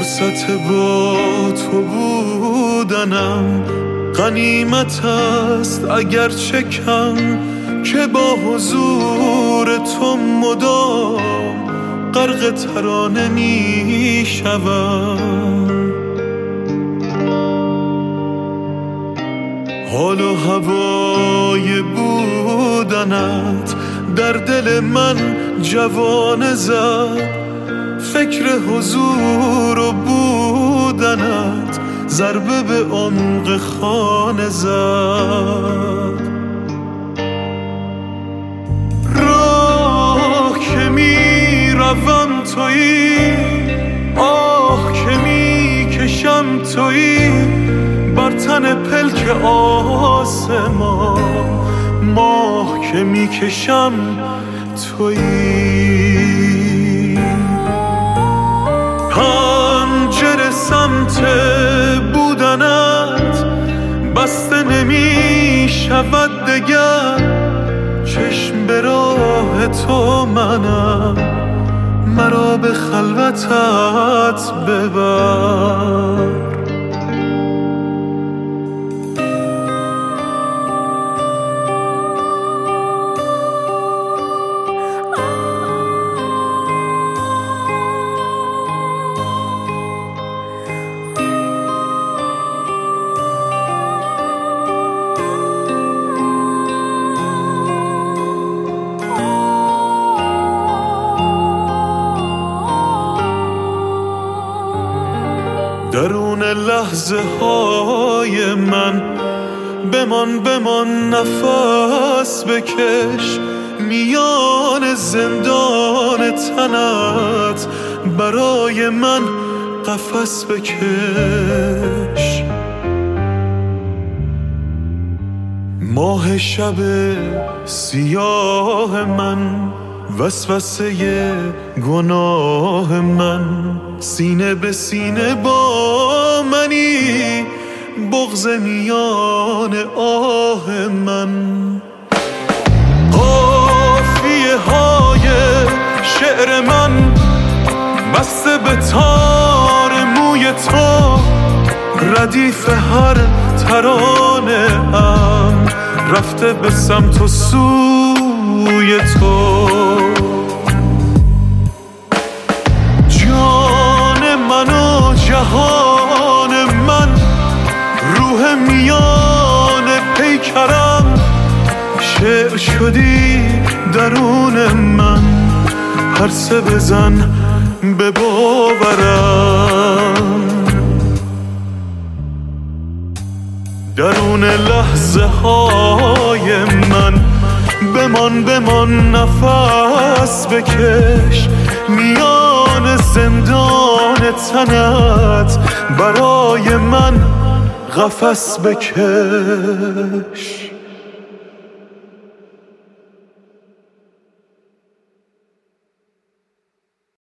فرصت با تو بودنم غنیمت است اگرچه کم، که با حضور تو مدام غرق ترانه می شوم. حال و هوای بودنت در دل من جوانه زد، فکر حضور و بودنت ضربه به عمق خانه زد. راه که می روم تویی، آه که می کشم تویی، بر تن پلک آسمان ماه که می کشم تویی. پنجره سمت بودنت بسته نمی شود دگر، چشم به راه تو منم، مرا به خلوتت ببر. درون لحظه های من بمان نفس بکش، میان زندان تنت برای من قفس بکش. ماه شب سیاه من، وسوسه گناه من، سینه به سینه با منی، بغض میان آه من. قافیه های شعر من بسته به تار موی تو، ردیف هر ترانه هم رفته به سمت و سوی تو. جهان من، روح میان پیکرم، شعر شدی درون من، پرسه بزن به باورم. درون لحظه های من بمان نفس بکش، میان زندان تنت برای من قفس بکش.